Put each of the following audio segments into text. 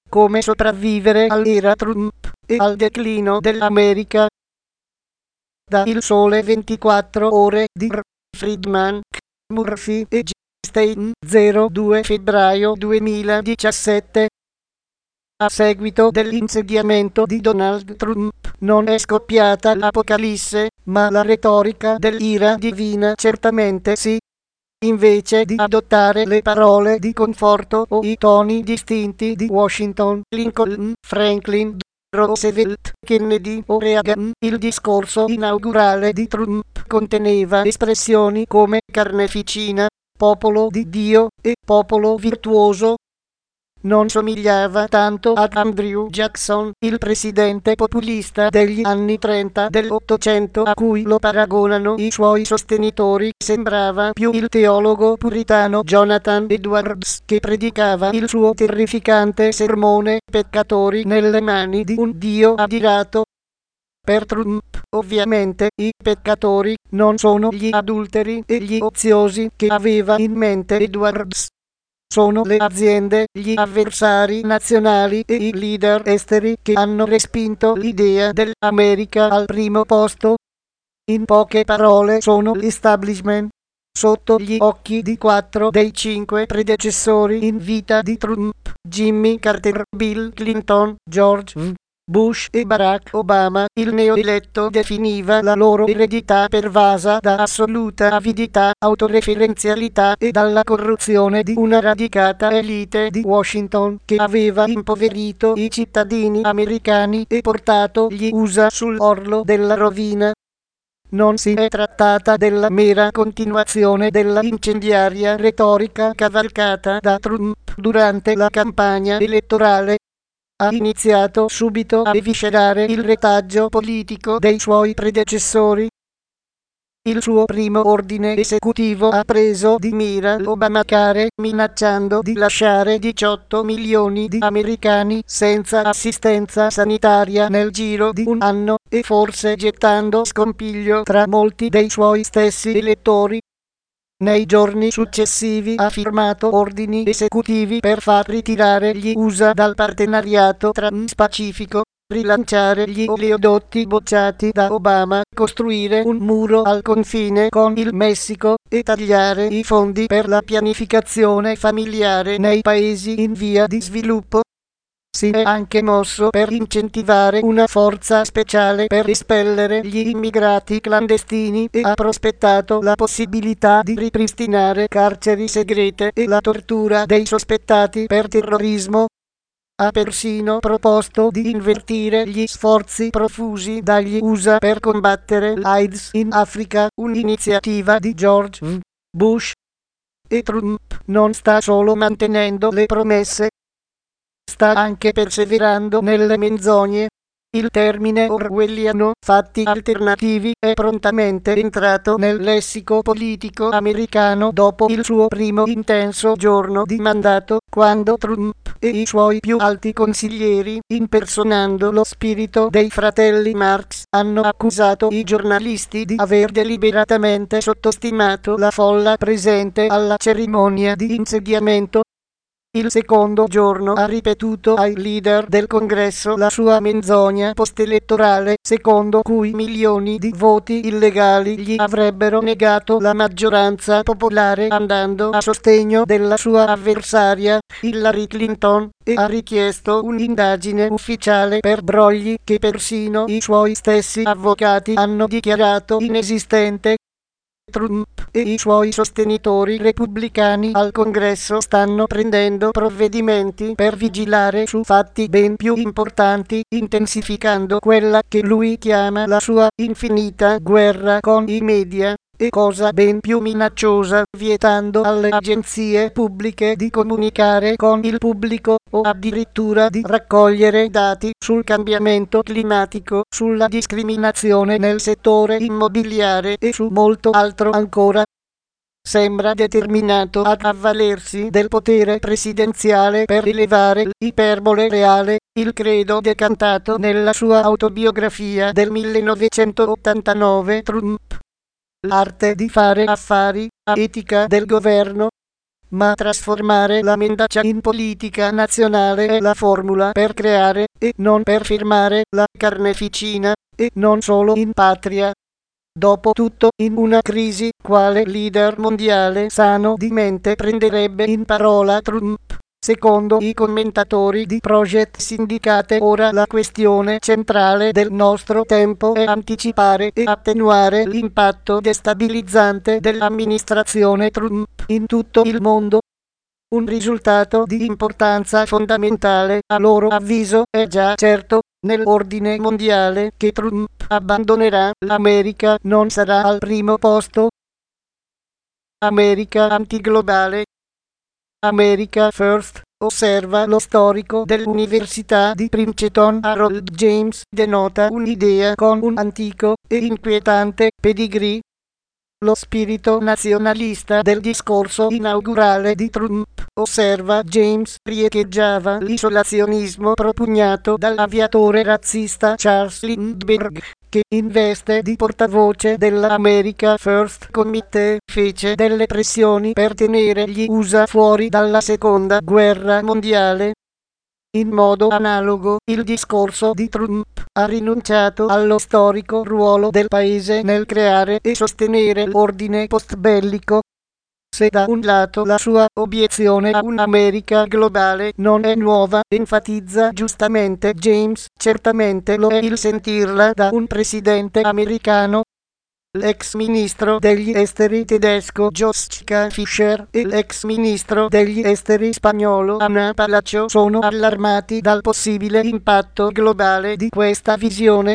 come sopravvivere all'era Trump e al declino dell'America. Da Il Sole 24 Ore di R. Friedman, Murphy e G. Stein, 02 febbraio 2017. A seguito dell'insediamento di Donald Trump non è scoppiata l'apocalisse, ma la retorica dell'ira divina certamente sì. Invece di adottare le parole di conforto o i toni distinti di Washington, Lincoln, Franklin, Roosevelt, Kennedy o Reagan, il discorso inaugurale di Trump conteneva espressioni come carneficina, popolo di Dio e popolo virtuoso. Non somigliava tanto ad Andrew Jackson, il presidente populista degli anni 30 dell'Ottocento a cui lo paragonano i suoi sostenitori. Sembrava più il teologo puritano Jonathan Edwards che predicava il suo terrificante sermone "Peccatori nelle mani di un Dio adirato". Per Trump, ovviamente, i peccatori non sono gli adulteri e gli oziosi che aveva in mente Edwards. Sono le aziende, gli avversari nazionali e i leader esteri che hanno respinto l'idea dell'America al primo posto. In poche parole sono l'establishment. Sotto gli occhi di 4 dei 5 predecessori in vita di Trump, Jimmy Carter, Bill Clinton, George W. Bush e Barack Obama, il neoeletto definiva la loro eredità pervasa da assoluta avidità, autoreferenzialità e dalla corruzione di una radicata elite di Washington che aveva impoverito i cittadini americani e portato gli USA sull'orlo della rovina. Non si è trattata della mera continuazione della incendiaria retorica cavalcata da Trump durante la campagna elettorale. Ha iniziato subito a eviscerare il retaggio politico dei suoi predecessori. Il suo primo ordine esecutivo ha preso di mira l'Obamacare, minacciando di lasciare 18 milioni di americani senza assistenza sanitaria nel giro di un anno, e forse gettando scompiglio tra molti dei suoi stessi elettori. Nei giorni successivi ha firmato ordini esecutivi per far ritirare gli USA dal partenariato transpacifico, rilanciare gli oleodotti bocciati da Obama, costruire un muro al confine con il Messico e tagliare i fondi per la pianificazione familiare nei paesi in via di sviluppo. Si è anche mosso per incentivare una forza speciale per espellere gli immigrati clandestini e ha prospettato la possibilità di ripristinare carceri segrete e la tortura dei sospettati per terrorismo. Ha persino proposto di invertire gli sforzi profusi dagli USA per combattere l'AIDS in Africa, un'iniziativa di George W. Bush. E Trump non sta solo mantenendo le promesse, sta anche perseverando nelle menzogne. Il termine orwelliano "fatti alternativi" è prontamente entrato nel lessico politico americano dopo il suo primo intenso giorno di mandato, quando Trump e i suoi più alti consiglieri, impersonando lo spirito dei fratelli Marx, hanno accusato i giornalisti di aver deliberatamente sottostimato la folla presente alla cerimonia di insediamento. Il secondo giorno ha ripetuto ai leader del Congresso la sua menzogna postelettorale, secondo cui milioni di voti illegali gli avrebbero negato la maggioranza popolare andando a sostegno della sua avversaria, Hillary Clinton, e ha richiesto un'indagine ufficiale per brogli che persino i suoi stessi avvocati hanno dichiarato inesistente. Trump e i suoi sostenitori repubblicani al Congresso stanno prendendo provvedimenti per vigilare su fatti ben più importanti, intensificando quella che lui chiama la sua infinita guerra con i media, e cosa ben più minacciosa, vietando alle agenzie pubbliche di comunicare con il pubblico o addirittura di raccogliere dati sul cambiamento climatico, sulla discriminazione nel settore immobiliare e su molto altro ancora. Sembra determinato ad avvalersi del potere presidenziale per elevare l'iperbole reale, il credo decantato nella sua autobiografia del 1989, Trump. L'arte di fare affari, etica del governo. ma trasformare la mendacia in politica nazionale è la formula per creare, e non per firmare, la carneficina, e non solo in patria. Dopo tutto, in una crisi, quale leader mondiale sano di mente prenderebbe in parola Trump? Secondo i commentatori di Project Syndicate, ora la questione centrale del nostro tempo è anticipare e attenuare l'impatto destabilizzante dell'amministrazione Trump in tutto il mondo. Un risultato di importanza fondamentale, a loro avviso, è già certo. Nell'ordine mondiale che Trump abbandonerà, l'America non sarà al primo posto. America antiglobale. America First, osserva lo storico dell'Università di Princeton Harold James, denota un'idea con un antico e inquietante pedigree. Lo spirito nazionalista del discorso inaugurale di Trump, osserva James, riecheggiava l'isolazionismo propugnato dall'aviatore razzista Charles Lindbergh, che in veste di portavoce della America First Committee fece delle pressioni per tenere gli USA fuori dalla seconda guerra mondiale. In modo analogo, il discorso di Trump ha rinunciato allo storico ruolo del paese nel creare e sostenere l'ordine postbellico. Se da un lato la sua obiezione a un'America globale non è nuova, enfatizza giustamente James, certamente lo è il sentirla da un presidente americano. L'ex ministro degli esteri tedesco Joschka Fischer e l'ex ministro degli esteri spagnolo Ana Palacio sono allarmati dal possibile impatto globale di questa visione.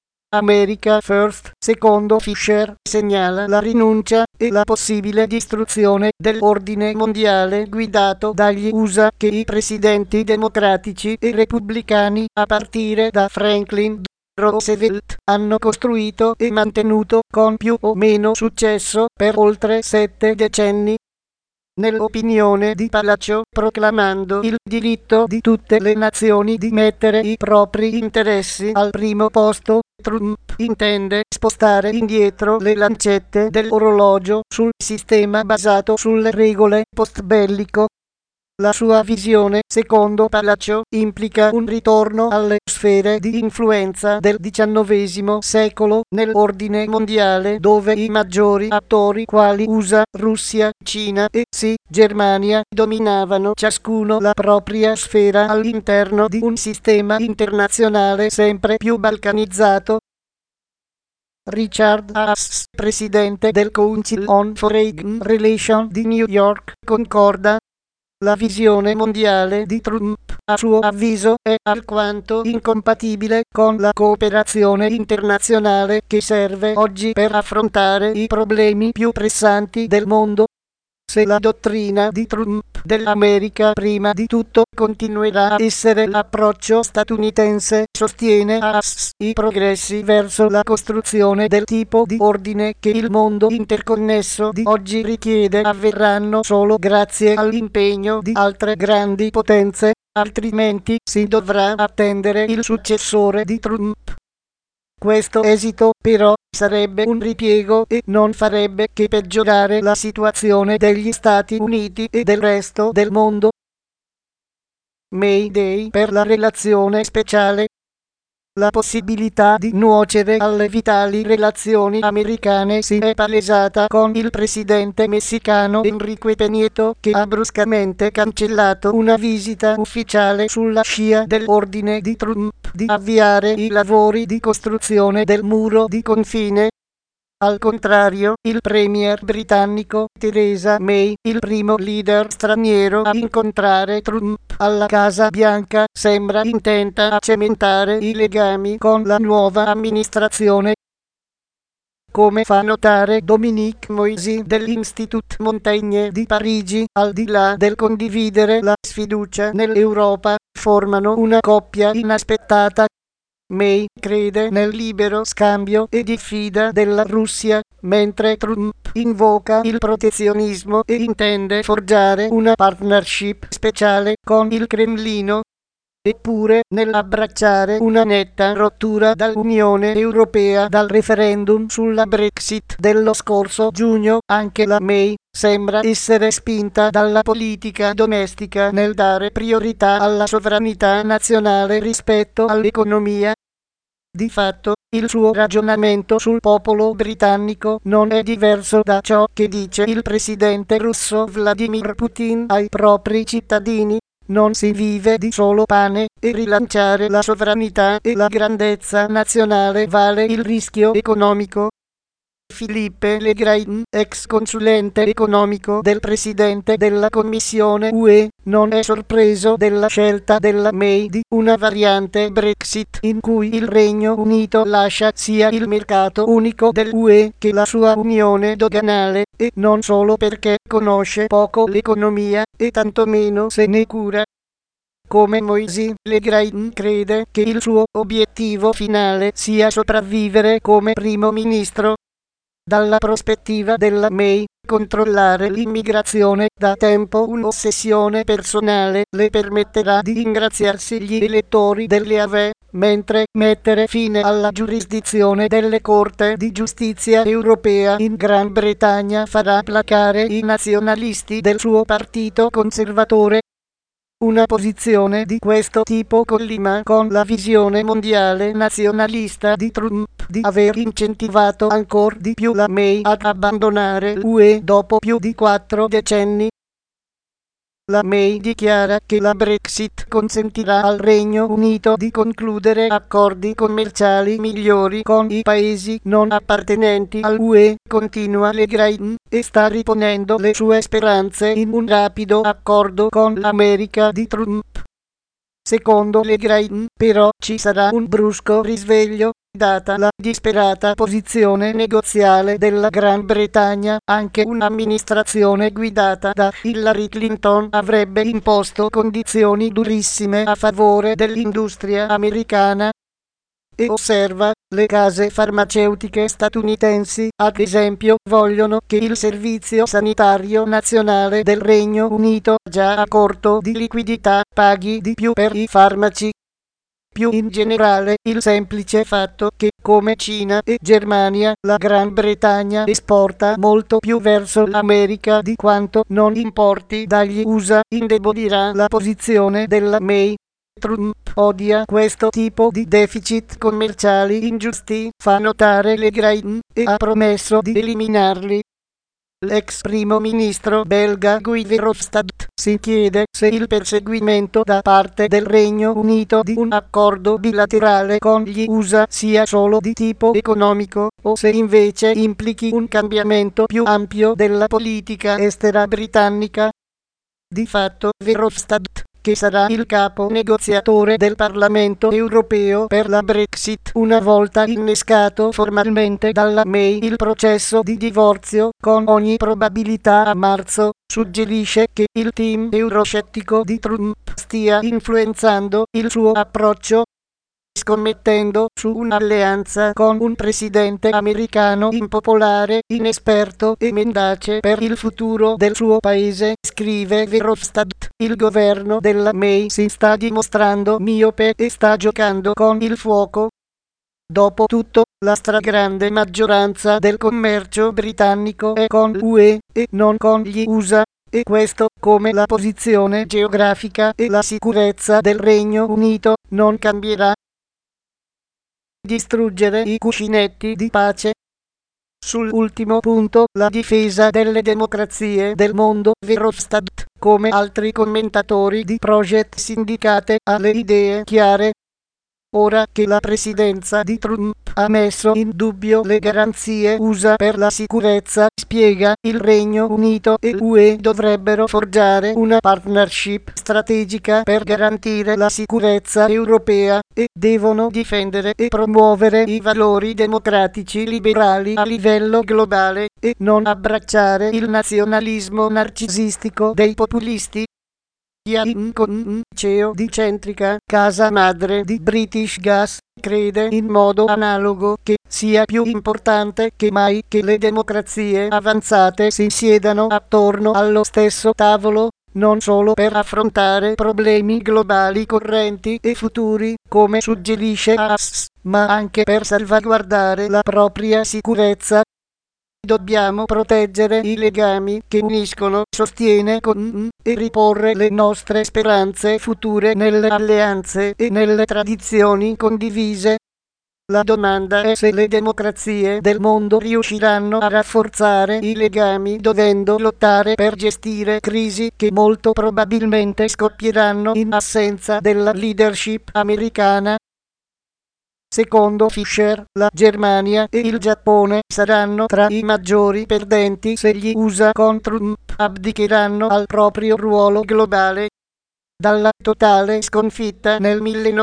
America First, secondo Fischer, segnala la rinuncia e la possibile distruzione dell'ordine mondiale guidato dagli USA che i presidenti democratici e repubblicani, a partire da Franklin Roosevelt, hanno costruito e mantenuto con più o meno successo per oltre 7 decenni. Nell'opinione di Palacio, proclamando il diritto di tutte le nazioni di mettere i propri interessi al primo posto, Trump intende spostare indietro le lancette dell'orologio sul sistema basato sulle regole postbellico. La sua visione, secondo Palacio, implica un ritorno alle sfere di influenza del XIX secolo nell'ordine mondiale, dove i maggiori attori quali USA, Russia, Cina e Germania dominavano ciascuno la propria sfera all'interno di un sistema internazionale sempre più balcanizzato. Richard Haas, presidente del Council on Foreign Relations di New York, concorda. La visione mondiale di Trump, a suo avviso, è alquanto incompatibile con la cooperazione internazionale che serve oggi per affrontare i problemi più pressanti del mondo. Se la dottrina di Trump dell'America prima di tutto continuerà a essere l'approccio statunitense, sostiene Haas, i progressi verso la costruzione del tipo di ordine che il mondo interconnesso di oggi richiede avverranno solo grazie all'impegno di altre grandi potenze, altrimenti si dovrà attendere il successore di Trump. Questo esito, però, sarebbe un ripiego e non farebbe che peggiorare la situazione degli Stati Uniti e del resto del mondo. May Day per la relazione speciale. La possibilità di nuocere alle vitali relazioni americane si è palesata con il presidente messicano Enrique Peña Nieto, che ha bruscamente cancellato una visita ufficiale sulla scia dell'ordine di Trump di avviare i lavori di costruzione del muro di confine. Al contrario, il premier britannico Theresa May, il primo leader straniero a incontrare Trump alla Casa Bianca, sembra intenta a cementare i legami con la nuova amministrazione. Come fa notare Dominique Moisy dell'Institut Montaigne di Parigi, al di là del condividere la sfiducia nell'Europa, formano una coppia inaspettata. May crede nel libero scambio e diffida della Russia, mentre Trump invoca il protezionismo e intende forgiare una partnership speciale con il Cremlino. Eppure, nell'abbracciare una netta rottura dall'Unione Europea dal referendum sulla Brexit dello scorso giugno, anche la May sembra essere spinta dalla politica domestica nel dare priorità alla sovranità nazionale rispetto all'economia. Di fatto, il suo ragionamento sul popolo britannico non è diverso da ciò che dice il presidente russo Vladimir Putin ai propri cittadini. Non si vive di solo pane, e rilanciare la sovranità e la grandezza nazionale vale il rischio economico. Philippe Legrand, ex consulente economico del presidente della Commissione UE, non è sorpreso della scelta della May di una variante Brexit in cui il Regno Unito lascia sia il mercato unico dell'UE che la sua unione doganale, e non solo perché conosce poco l'economia e tantomeno se ne cura. Come Moisés, Legrand crede che il suo obiettivo finale sia sopravvivere come primo ministro. Dalla prospettiva della May, controllare l'immigrazione, da tempo un'ossessione personale, le permetterà di ingraziarsi gli elettori dell'EAV, mentre mettere fine alla giurisdizione delle Corte di Giustizia europea in Gran Bretagna farà placare i nazionalisti del suo partito conservatore. Una posizione di questo tipo collima con la visione mondiale nazionalista di Trump di aver incentivato ancora di più la May ad abbandonare l'UE dopo più di 4 decenni. La May dichiara che la Brexit consentirà al Regno Unito di concludere accordi commerciali migliori con i paesi non appartenenti all'UE, continua Legrand, e sta riponendo le sue speranze in un rapido accordo con l'America di Trump. Secondo Legrand, però, ci sarà un brusco risveglio, data la disperata posizione negoziale della Gran Bretagna. Anche un'amministrazione guidata da Hillary Clinton avrebbe imposto condizioni durissime a favore dell'industria americana. E osserva, le case farmaceutiche statunitensi, ad esempio, vogliono che il Servizio Sanitario Nazionale del Regno Unito, già a corto di liquidità, paghi di più per i farmaci. Più in generale, il semplice fatto che, come Cina e Germania, la Gran Bretagna esporta molto più verso l'America di quanto non importi dagli USA, indebolirà la posizione della May. Trump odia questo tipo di deficit commerciali ingiusti, fa notare Legrand, e ha promesso di eliminarli. L'ex primo ministro belga Guy Verhofstadt si chiede se il perseguimento da parte del Regno Unito di un accordo bilaterale con gli USA sia solo di tipo economico, o se invece implichi un cambiamento più ampio della politica estera britannica. Di fatto, Verhofstadt, che sarà il capo negoziatore del Parlamento europeo per la Brexit una volta innescato formalmente dalla May il processo di divorzio, con ogni probabilità a marzo, suggerisce che il team euroscettico di Trump stia influenzando il suo approccio, scommettendo su un'alleanza con un presidente americano impopolare, inesperto e mendace per il futuro del suo paese, scrive Verhofstadt. Il governo della May si sta dimostrando miope e sta giocando con il fuoco. Dopotutto, la stragrande maggioranza del commercio britannico è con l'UE e non con gli USA, e questo, come la posizione geografica e la sicurezza del Regno Unito, non cambierà. Distruggere i cuscinetti di pace. Sull'ultimo punto, la difesa delle democrazie del mondo, Verhofstadt, come altri commentatori di Project Syndicate, ha le idee chiare. Ora che la presidenza di Trump ha messo in dubbio le garanzie USA per la sicurezza, spiega, il Regno Unito e l'UE dovrebbero forgiare una partnership strategica per garantire la sicurezza europea, e devono difendere e promuovere i valori democratici liberali a livello globale, e non abbracciare il nazionalismo narcisistico dei populisti. Ian Con, CEO di Centrica, casa madre di British Gas, crede in modo analogo che sia più importante che mai che le democrazie avanzate si siedano attorno allo stesso tavolo, non solo per affrontare problemi globali correnti e futuri, come suggerisce AS, ma anche per salvaguardare la propria sicurezza. Dobbiamo proteggere i legami che uniscono, sostiene con e riporre le nostre speranze future nelle alleanze e nelle tradizioni condivise. La domanda è se le democrazie del mondo riusciranno a rafforzare i legami dovendo lottare per gestire crisi che molto probabilmente scoppieranno in assenza della leadership americana. Secondo Fisher, la Germania e il Giappone saranno tra i maggiori perdenti se gli USA con Trump abdicheranno al proprio ruolo globale. Dalla totale sconfitta nel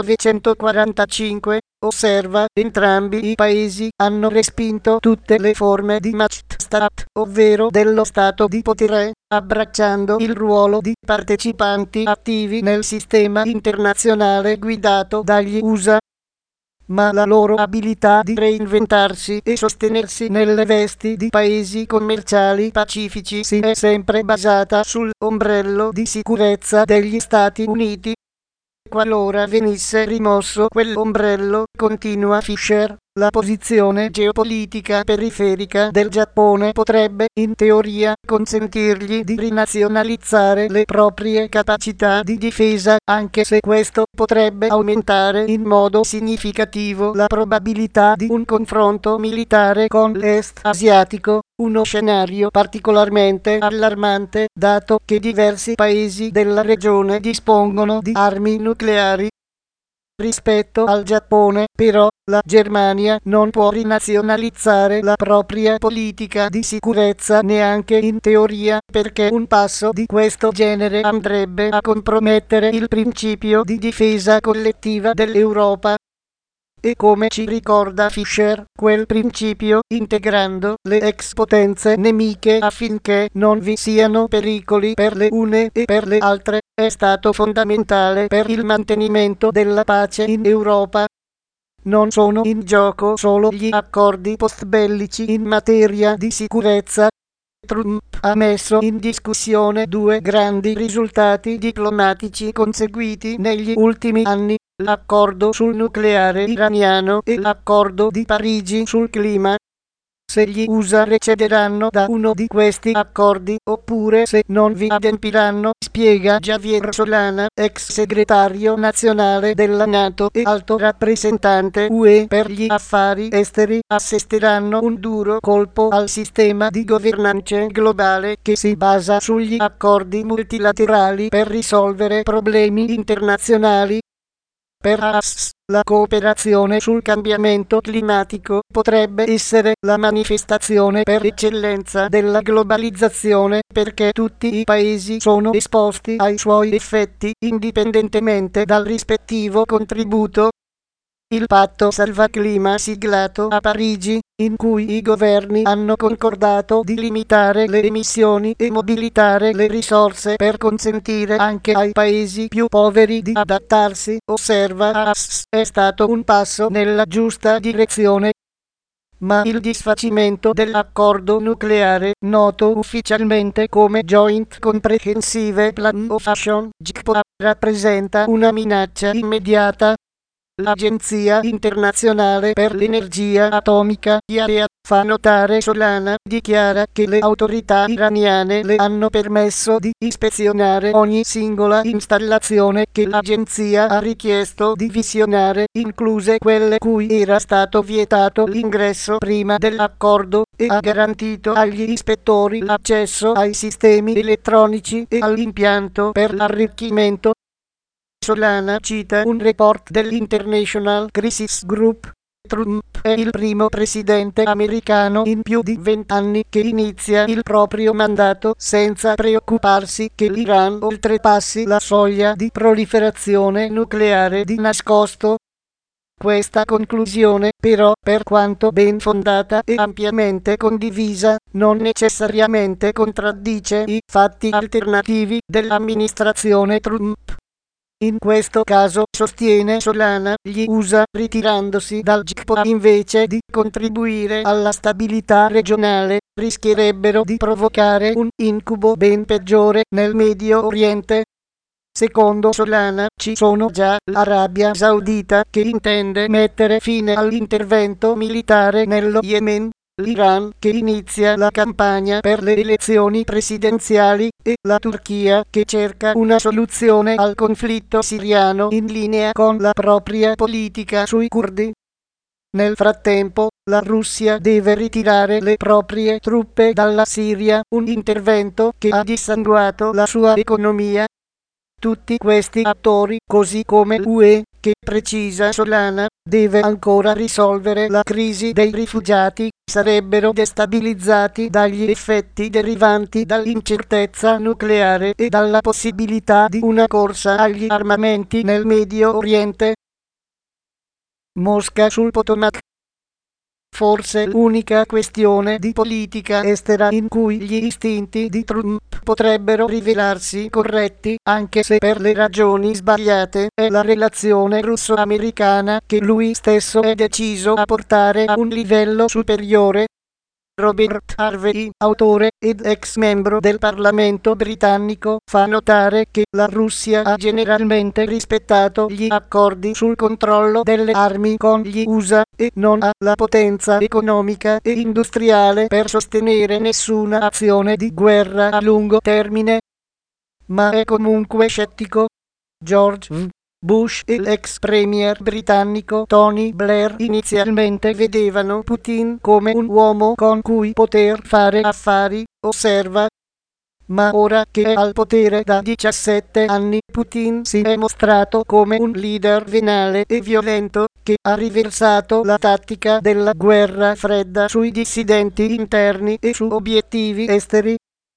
1945, osserva, entrambi i paesi hanno respinto tutte le forme di Machtstaat, ovvero dello stato di potere, abbracciando il ruolo di partecipanti attivi nel sistema internazionale guidato dagli USA. Ma la loro abilità di reinventarsi e sostenersi nelle vesti di paesi commerciali pacifici si è sempre basata sull'ombrello di sicurezza degli Stati Uniti. Qualora venisse rimosso quell'ombrello, continua Fisher, la posizione geopolitica periferica del Giappone potrebbe, in teoria, consentirgli di rinazionalizzare le proprie capacità di difesa, anche se questo potrebbe aumentare in modo significativo la probabilità di un confronto militare con l'Est asiatico, uno scenario particolarmente allarmante, dato che diversi paesi della regione dispongono di armi nucleari. Rispetto al Giappone, però, la Germania non può rinazionalizzare la propria politica di sicurezza neanche in teoria, perché un passo di questo genere andrebbe a compromettere il principio di difesa collettiva dell'Europa. E come ci ricorda Fisher, quel principio, integrando le ex potenze nemiche affinché non vi siano pericoli per le une e per le altre, è stato fondamentale per il mantenimento della pace in Europa. Non sono in gioco solo gli accordi postbellici in materia di sicurezza. Trump ha messo in discussione due grandi risultati diplomatici conseguiti negli ultimi anni: l'accordo sul nucleare iraniano e l'accordo di Parigi sul clima. Se gli USA recederanno da uno di questi accordi, oppure se non vi adempiranno, spiega Javier Solana, ex segretario nazionale della NATO e alto rappresentante UE per gli affari esteri, assesteranno un duro colpo al sistema di governance globale che si basa sugli accordi multilaterali per risolvere problemi internazionali. Per AS, la cooperazione sul cambiamento climatico potrebbe essere la manifestazione per eccellenza della globalizzazione, perché tutti i paesi sono esposti ai suoi effetti, indipendentemente dal rispettivo contributo. Il patto salvaclima siglato a Parigi, in cui i governi hanno concordato di limitare le emissioni e mobilitare le risorse per consentire anche ai paesi più poveri di adattarsi, osserva AS, è stato un passo nella giusta direzione. Ma il disfacimento dell'accordo nucleare, noto ufficialmente come Joint Comprehensive Plan of Action, JCPOA, rappresenta una minaccia immediata. L'Agenzia internazionale per l'energia atomica, IAEA, fa notare Solana, dichiara che le autorità iraniane le hanno permesso di ispezionare ogni singola installazione che l'agenzia ha richiesto di visionare, incluse quelle cui era stato vietato l'ingresso prima dell'accordo, e ha garantito agli ispettori l'accesso ai sistemi elettronici e all'impianto per l'arricchimento. Solana cita un report dell'International Crisis Group. Trump è il primo presidente americano in più di 20 anni che inizia il proprio mandato senza preoccuparsi che l'Iran oltrepassi la soglia di proliferazione nucleare di nascosto. Questa conclusione, però, per quanto ben fondata e ampiamente condivisa, non necessariamente contraddice i fatti alternativi dell'amministrazione Trump. In questo caso, sostiene Solana, gli USA, ritirandosi dal GPO invece di contribuire alla stabilità regionale, rischierebbero di provocare un incubo ben peggiore nel Medio Oriente. Secondo Solana, ci sono già l'Arabia Saudita che intende mettere fine all'intervento militare nello Yemen, l'Iran che inizia la campagna per le elezioni presidenziali e la Turchia che cerca una soluzione al conflitto siriano in linea con la propria politica sui curdi. Nel frattempo, la Russia deve ritirare le proprie truppe dalla Siria, un intervento che ha dissanguato la sua economia. Tutti questi attori, così come l'UE, che precisa Solana, deve ancora risolvere la crisi dei rifugiati, sarebbero destabilizzati dagli effetti derivanti dall'incertezza nucleare e dalla possibilità di una corsa agli armamenti nel Medio Oriente. Mosca sul Potomac. Forse l'unica questione di politica estera in cui gli istinti di Trump potrebbero rivelarsi corretti, anche se per le ragioni sbagliate, è la relazione russo-americana che lui stesso è deciso a portare a un livello superiore. Robert Harvey, autore ed ex membro del Parlamento britannico, fa notare che la Russia ha generalmente rispettato gli accordi sul controllo delle armi con gli USA e non ha la potenza economica e industriale per sostenere nessuna azione di guerra a lungo termine. Ma è comunque scettico. George W. Bush e l'ex premier britannico Tony Blair inizialmente vedevano Putin come un uomo con cui poter fare affari, osserva. Ma ora che è al potere da 17 anni, Putin si è mostrato come un leader venale e violento, che ha riversato la tattica della guerra fredda sui dissidenti interni e su obiettivi esteri.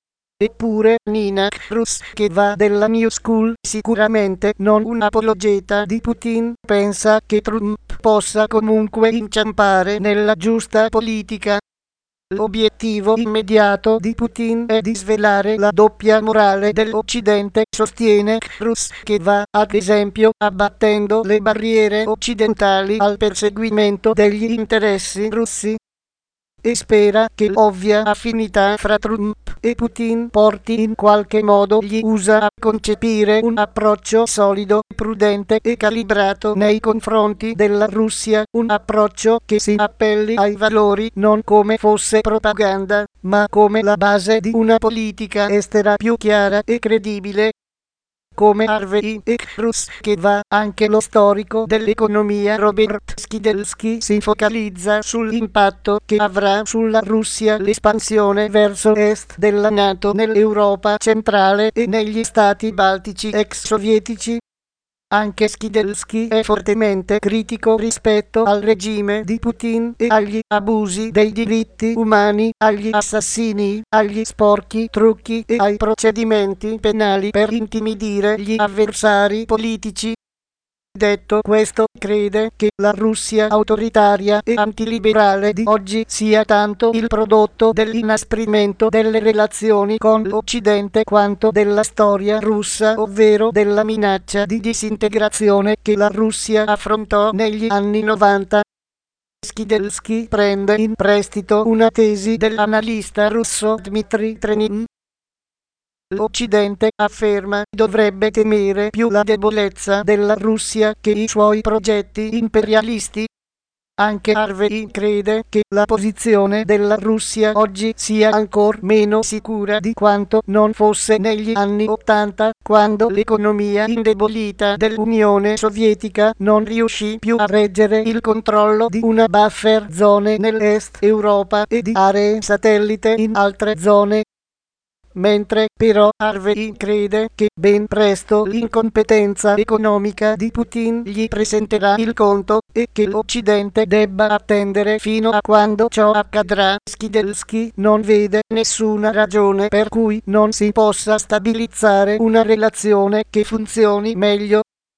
Eppure Nina Rus, che va della New School, sicuramente non un apologeta di Putin, pensa che Trump possa comunque inciampare nella giusta politica. L'obiettivo immediato di Putin è di svelare la doppia morale dell'Occidente, sostiene Rus, che va ad esempio abbattendo le barriere occidentali al perseguimento degli interessi russi. E spera che l'ovvia affinità fra Trump e Putin porti in qualche modo gli USA a concepire un approccio solido, prudente e calibrato nei confronti della Russia, un approccio che si appelli ai valori non come fosse propaganda, ma come la base di una politica estera più chiara e credibile. Come Harvey e Rus, che va anche lo storico dell'economia Robert Skidelsky si focalizza sull'impatto che avrà sulla Russia l'espansione verso est della NATO nell'Europa centrale e negli stati baltici ex sovietici. Anche Skidelsky è fortemente critico rispetto al regime di Putin e agli abusi dei diritti umani, agli assassini, agli sporchi trucchi e ai procedimenti penali per intimidire gli avversari politici. Detto questo, crede che la Russia autoritaria e antiliberale di oggi sia tanto il prodotto dell'inasprimento delle relazioni con l'Occidente quanto della storia russa, ovvero della minaccia di disintegrazione che la Russia affrontò negli anni 90. Skidelsky prende in prestito una tesi dell'analista russo Dmitry Trenin. L'Occidente, afferma, dovrebbe temere più la debolezza della Russia che i suoi progetti imperialisti. Anche Harvey crede che la posizione della Russia oggi sia ancor meno sicura di quanto non fosse negli anni '80, quando l'economia indebolita dell'Unione Sovietica non riuscì più a reggere il controllo di una buffer zone nell'Est Europa e di aree satellite in altre zone. Mentre però Harvey crede che ben presto l'incompetenza economica di Putin gli presenterà il conto e che l'Occidente debba attendere fino a quando ciò accadrà. Skidelsky non vede nessuna ragione per cui non si possa stabilizzare una relazione che funzioni meglio.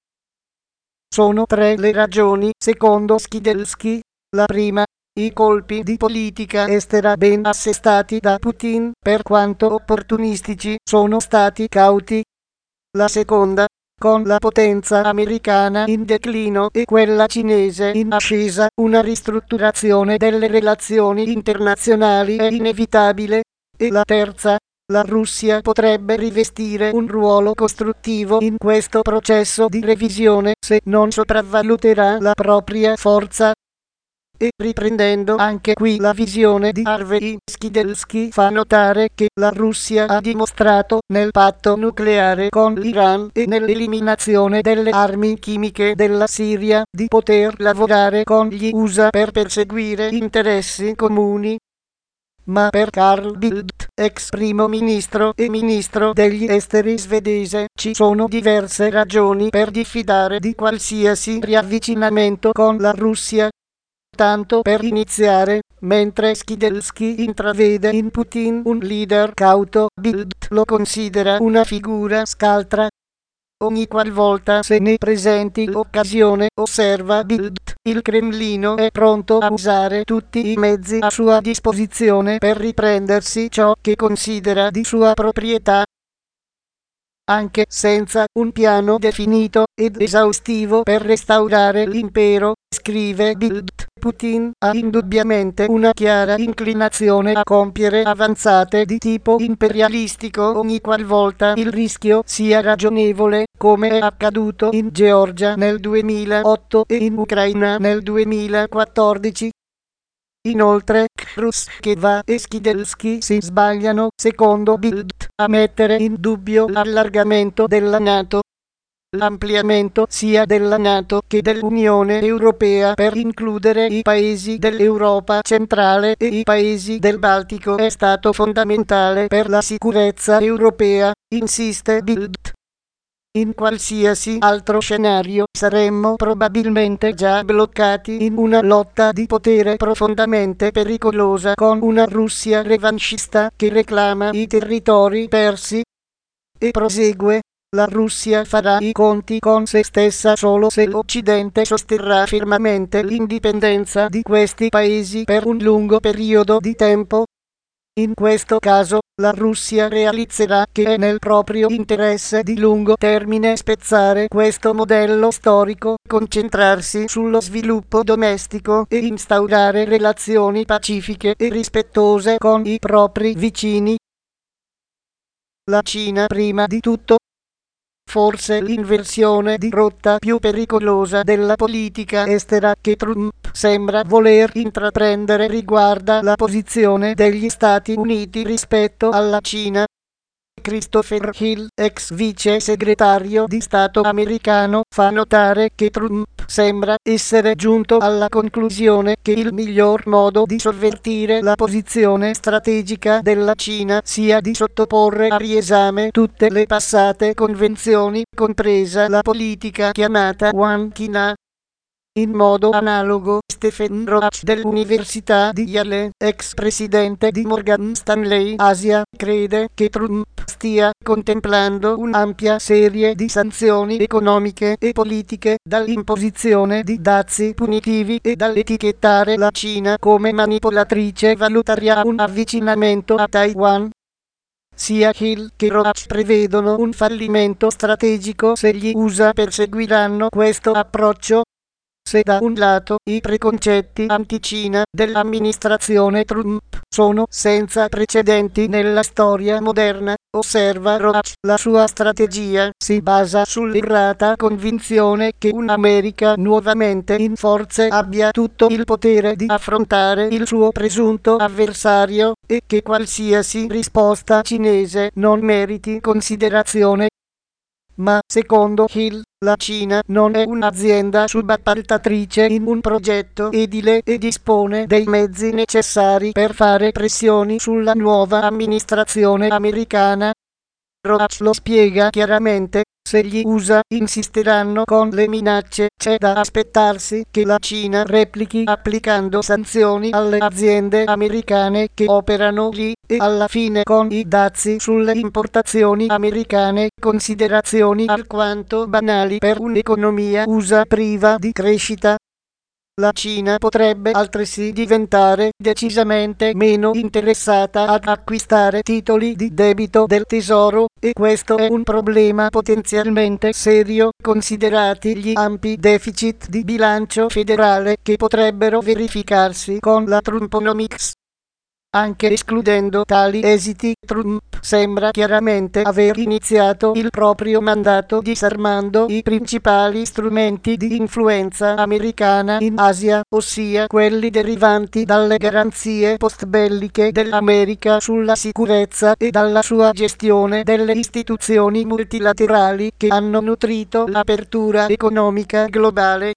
Sono tre le ragioni, secondo Skidelsky. La prima: i colpi di politica estera ben assestati da Putin, per quanto opportunistici, sono stati cauti. La seconda: con la potenza americana in declino e quella cinese in ascesa, una ristrutturazione delle relazioni internazionali è inevitabile. E la terza, la Russia potrebbe rivestire un ruolo costruttivo in questo processo di revisione se non sopravvaluterà la propria forza. E riprendendo anche qui la visione di Harvey Skidelsky fa notare che la Russia ha dimostrato nel patto nucleare con l'Iran e nell'eliminazione delle armi chimiche della Siria di poter lavorare con gli USA per perseguire interessi comuni. Ma per Carl Bildt, ex primo ministro e ministro degli esteri svedese, ci sono diverse ragioni per diffidare di qualsiasi riavvicinamento con la Russia. Tanto per iniziare, mentre Skidelsky intravede in Putin un leader cauto, Bildt lo considera una figura scaltra. Ogni qualvolta se ne presenti l'occasione, osserva Bildt, il Cremlino è pronto a usare tutti i mezzi a sua disposizione per riprendersi ciò che considera di sua proprietà. Anche senza un piano definito ed esaustivo per restaurare l'impero, scrive Bildt, Putin ha indubbiamente una chiara inclinazione a compiere avanzate di tipo imperialistico ogni qualvolta il rischio sia ragionevole, come è accaduto in Georgia nel 2008 e in Ucraina nel 2014. Inoltre, Khrushchev e Skidelsky si sbagliano, secondo Bildt, a mettere in dubbio l'allargamento della NATO. L'ampliamento sia della NATO che dell'Unione Europea per includere i paesi dell'Europa centrale e i paesi del Baltico è stato fondamentale per la sicurezza europea, insiste Bildt. In qualsiasi altro scenario saremmo probabilmente già bloccati in una lotta di potere profondamente pericolosa con una Russia revanchista che reclama i territori persi. E prosegue, la Russia farà i conti con se stessa solo se l'Occidente sosterrà firmemente l'indipendenza di questi paesi per un lungo periodo di tempo. In questo caso, la Russia realizzerà che è nel proprio interesse di lungo termine spezzare questo modello storico, concentrarsi sullo sviluppo domestico e instaurare relazioni pacifiche e rispettose con i propri vicini. La Cina prima di tutto. Forse l'inversione di rotta più pericolosa della politica estera che Trump sembra voler intraprendere riguarda la posizione degli Stati Uniti rispetto alla Cina. Christopher Hill, ex vice segretario di Stato americano, fa notare che Trump sembra essere giunto alla conclusione che il miglior modo di sovvertire la posizione strategica della Cina sia di sottoporre a riesame tutte le passate convenzioni, compresa la politica chiamata One China. In modo analogo, Stephen Roach dell'Università di Yale, ex presidente di Morgan Stanley Asia, crede che Trump stia contemplando un'ampia serie di sanzioni economiche e politiche, dall'imposizione di dazi punitivi e dall'etichettare la Cina come manipolatrice valutaria un avvicinamento a Taiwan. Sia Hill che Roach prevedono un fallimento strategico se gli USA perseguiranno questo approccio. Se da un lato i preconcetti anti-Cina dell'amministrazione Trump sono senza precedenti nella storia moderna, osserva Roach, la sua strategia si basa sull'errata convinzione che un'America nuovamente in forze abbia tutto il potere di affrontare il suo presunto avversario e che qualsiasi risposta cinese non meriti considerazione. Ma, secondo Hill, la Cina non è un'azienda subappaltatrice in un progetto edile e dispone dei mezzi necessari per fare pressioni sulla nuova amministrazione americana. Roach lo spiega chiaramente, se gli USA insisteranno con le minacce, c'è da aspettarsi che la Cina replichi applicando sanzioni alle aziende americane che operano lì e alla fine con i dazi sulle importazioni americane, considerazioni alquanto banali per un'economia USA priva di crescita. La Cina potrebbe altresì diventare decisamente meno interessata ad acquistare titoli di debito del tesoro, e questo è un problema potenzialmente serio, considerati gli ampi deficit di bilancio federale che potrebbero verificarsi con la Trumponomics. Anche escludendo tali esiti, Trump sembra chiaramente aver iniziato il proprio mandato disarmando i principali strumenti di influenza americana in Asia, ossia quelli derivanti dalle garanzie post-belliche dell'America sulla sicurezza e dalla sua gestione delle istituzioni multilaterali che hanno nutrito l'apertura economica globale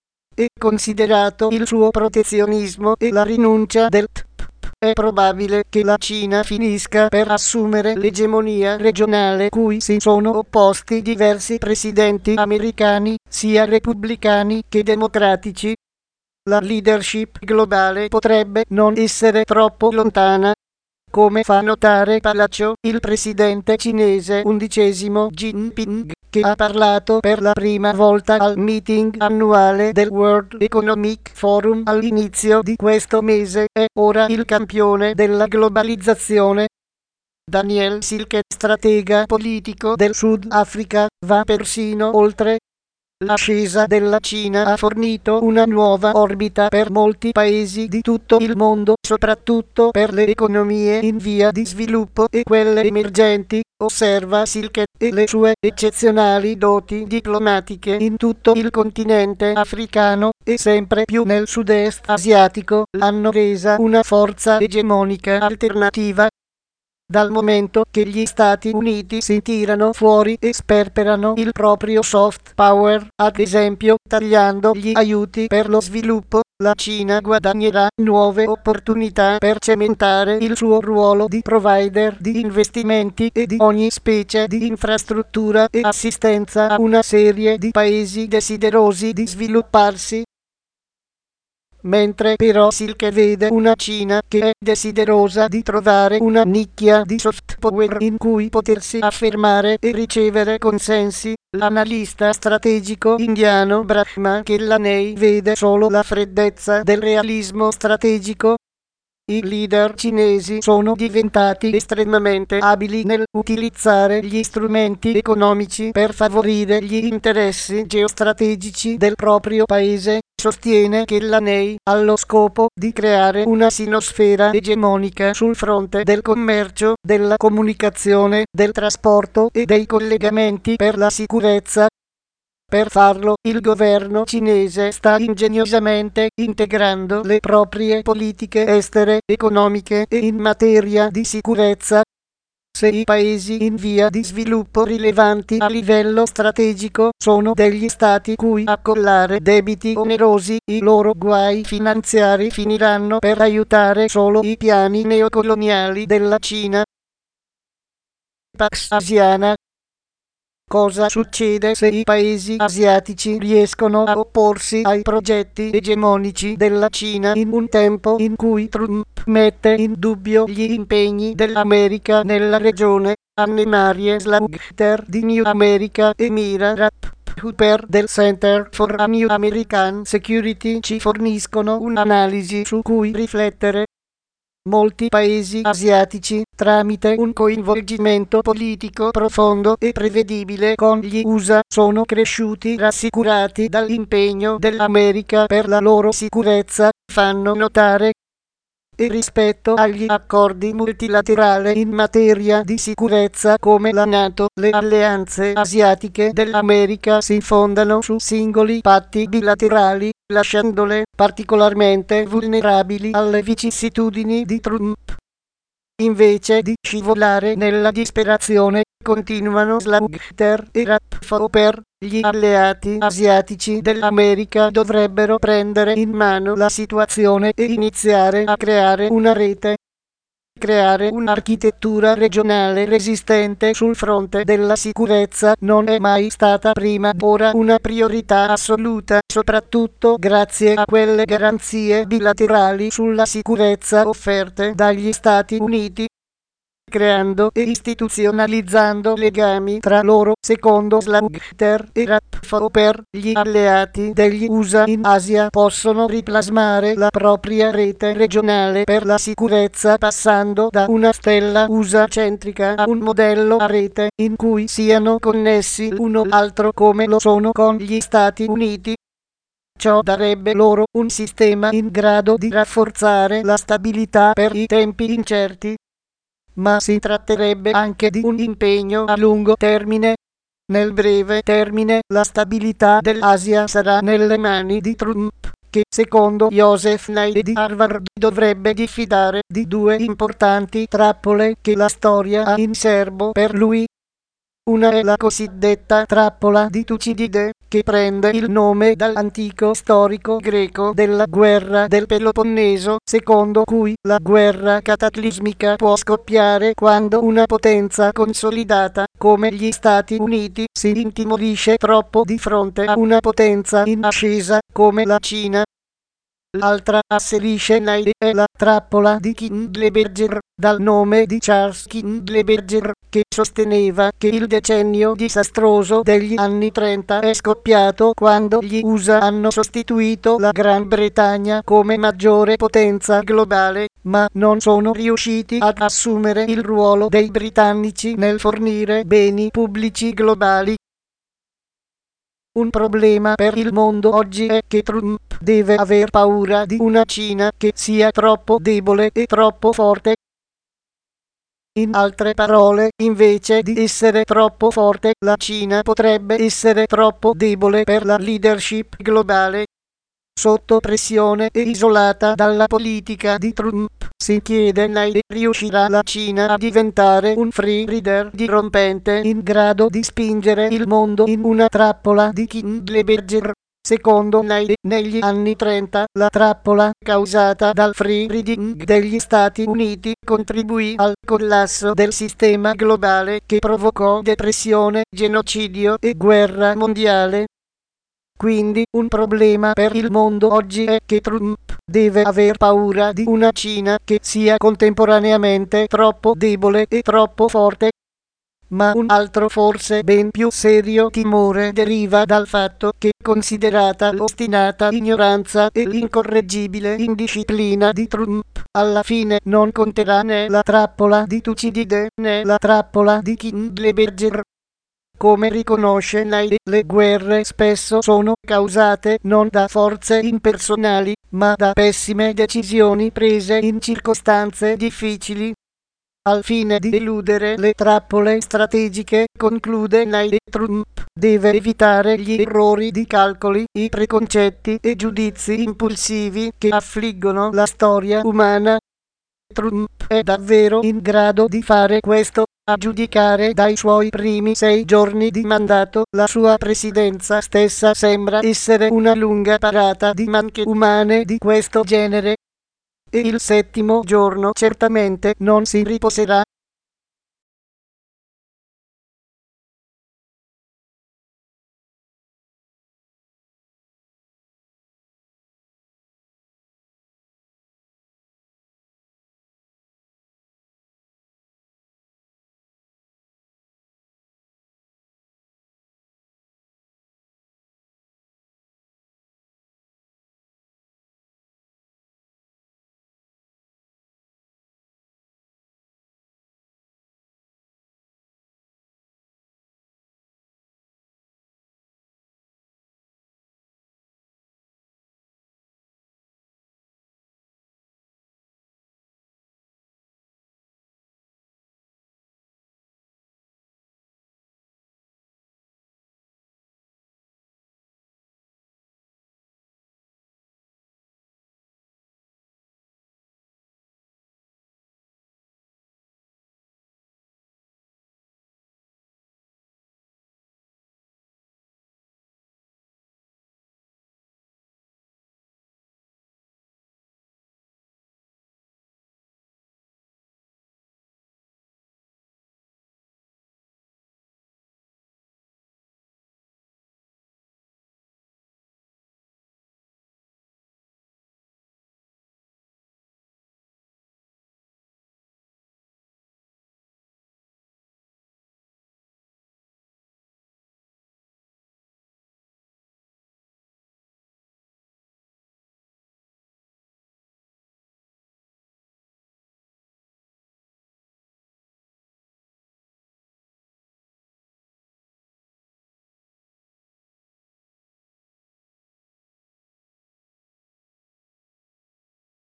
e considerato il suo protezionismo e la rinuncia del TPP. È probabile che la Cina finisca per assumere l'egemonia regionale cui si sono opposti diversi presidenti americani, sia repubblicani che democratici. La leadership globale potrebbe non essere troppo lontana. Come fa notare Palaccio, il presidente cinese 11° Jinping, che ha parlato per la prima volta al meeting annuale del World Economic Forum all'inizio di questo mese, è ora il campione della globalizzazione. Daniel Silke, stratega politico del Sud Africa, va persino oltre. L'ascesa della Cina ha fornito una nuova orbita per molti paesi di tutto il mondo, soprattutto per le economie in via di sviluppo e quelle emergenti, osserva Silke, e le sue eccezionali doti diplomatiche in tutto il continente africano e sempre più nel sud-est asiatico l'hanno resa una forza egemonica alternativa. Dal momento che gli Stati Uniti si tirano fuori e sperperano il proprio soft power, ad esempio tagliando gli aiuti per lo sviluppo, la Cina guadagnerà nuove opportunità per cementare il suo ruolo di provider di investimenti e di ogni specie di infrastruttura e assistenza a una serie di paesi desiderosi di svilupparsi. Mentre però Silke vede una Cina che è desiderosa di trovare una nicchia di soft power in cui potersi affermare e ricevere consensi, l'analista strategico indiano Brahma Kellaney vede solo la freddezza del realismo strategico. I leader cinesi sono diventati estremamente abili nel utilizzare gli strumenti economici per favorire gli interessi geostrategici del proprio paese, sostiene Kellaney, allo scopo di creare una sinosfera egemonica sul fronte del commercio, della comunicazione, del trasporto e dei collegamenti per la sicurezza. Per farlo, il governo cinese sta ingegnosamente integrando le proprie politiche estere, economiche e in materia di sicurezza. Se i paesi in via di sviluppo rilevanti a livello strategico sono degli stati cui accollare debiti onerosi, i loro guai finanziari finiranno per aiutare solo i piani neocoloniali della Cina. Pax Asiana. Cosa succede se i paesi asiatici riescono a opporsi ai progetti egemonici della Cina in un tempo in cui Trump mette in dubbio gli impegni dell'America nella regione? Anne-Marie Slaughter di New America e Mira Rapp-Hooper del Center for a New American Security ci forniscono un'analisi su cui riflettere. Molti paesi asiatici, tramite un coinvolgimento politico profondo e prevedibile con gli USA, sono cresciuti rassicurati dall'impegno dell'America per la loro sicurezza, fanno notare. E rispetto agli accordi multilaterali in materia di sicurezza come la NATO, le alleanze asiatiche dell'America si fondano su singoli patti bilaterali, lasciandole particolarmente vulnerabili alle vicissitudini di Trump. Invece di scivolare nella disperazione, continuano Slaughter e Rapp-Hooper, gli alleati asiatici dell'America dovrebbero prendere in mano la situazione e iniziare a creare una rete. Creare un'architettura regionale resistente sul fronte della sicurezza non è mai stata prima d'ora una priorità assoluta, soprattutto grazie a quelle garanzie bilaterali sulla sicurezza offerte dagli Stati Uniti. creando e istituzionalizzando legami tra loro, secondo Slaughter e Rapoport. Gli alleati degli USA in Asia possono riplasmare la propria rete regionale per la sicurezza passando da una stella USA centrica a un modello a rete in cui siano connessi l'uno all'altro come lo sono con gli Stati Uniti. Ciò darebbe loro un sistema in grado di rafforzare la stabilità per i tempi incerti. Ma si tratterebbe anche di un impegno a lungo termine. Nel breve termine la stabilità dell'Asia sarà nelle mani di Trump, che secondo Joseph Nye di Harvard dovrebbe diffidare di due importanti trappole che la storia ha in serbo per lui. Una è la cosiddetta trappola di Tucidide, che prende il nome dall'antico storico greco della guerra del Peloponneso, secondo cui la guerra cataclismica può scoppiare quando una potenza consolidata, come gli Stati Uniti, si intimorisce troppo di fronte a una potenza in ascesa, come la Cina. L'altra, asserisce Nye, è la trappola di Kindleberger, dal nome di Charles Kindleberger, che sosteneva che il decennio disastroso degli anni 30 è scoppiato quando gli USA hanno sostituito la Gran Bretagna come maggiore potenza globale, ma non sono riusciti ad assumere il ruolo dei britannici nel fornire beni pubblici globali. Un problema per il mondo oggi è che Trump deve aver paura di una Cina che sia troppo debole e troppo forte. In altre parole, invece di essere troppo forte, la Cina potrebbe essere troppo debole per la leadership globale. Sotto pressione e isolata dalla politica di Trump, si chiede Nye, riuscirà la Cina a diventare un free rider dirompente in grado di spingere il mondo in una trappola di Kindleberger. Secondo Nye, negli anni 30, la trappola causata dal free riding degli Stati Uniti contribuì al collasso del sistema globale che provocò depressione, genocidio e guerra mondiale. Quindi un problema per il mondo oggi è che Trump deve aver paura di una Cina che sia contemporaneamente troppo debole e troppo forte. Ma un altro, forse ben più serio timore deriva dal fatto che, considerata l'ostinata ignoranza e l'incorreggibile indisciplina di Trump, alla fine non conterà né la trappola di Tucidide né la trappola di Kindleberger. Come riconosce Nye, le guerre spesso sono causate non da forze impersonali, ma da pessime decisioni prese in circostanze difficili. Al fine di eludere le trappole strategiche, conclude Nye, Trump deve evitare gli errori di calcoli, i preconcetti e giudizi impulsivi che affliggono la storia umana. Trump è davvero in grado di fare questo. A giudicare dai suoi primi 6 giorni di mandato, la sua presidenza stessa sembra essere una lunga parata di manche umane di questo genere. E il 7° giorno certamente non si riposerà.